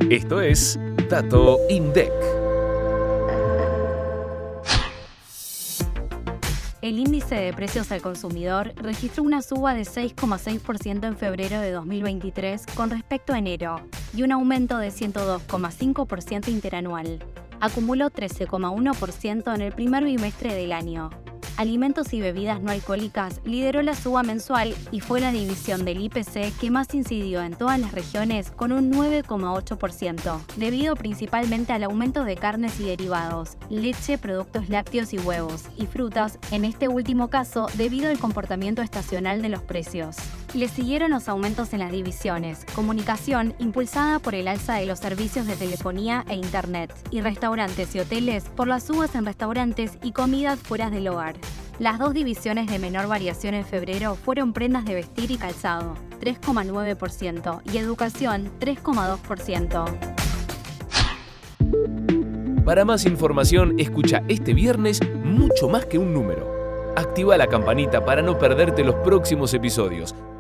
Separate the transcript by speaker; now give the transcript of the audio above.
Speaker 1: Esto es Dato INDEC.
Speaker 2: El índice de precios al consumidor registró una suba de 6,6% en febrero de 2023 con respecto a enero y un aumento de 102,5% interanual. Acumuló 13,1% en el primer bimestre del año. Alimentos y bebidas no alcohólicas lideró la suba mensual y fue la división del IPC que más incidió en todas las regiones con un 9,8%, debido principalmente al aumento de carnes y derivados, leche, productos lácteos y huevos, y frutas, en este último caso debido al comportamiento estacional de los precios. Le siguieron los aumentos en las divisiones, comunicación impulsada por el alza de los servicios de telefonía e internet, y restaurantes y hoteles por las subas en restaurantes y comidas fuera del hogar. Las dos divisiones de menor variación en febrero fueron prendas de vestir y calzado, 3,9%, y educación, 3,2%.
Speaker 1: Para más información, escucha este viernes Mucho Más que un Número. Activa la campanita para no perderte los próximos episodios.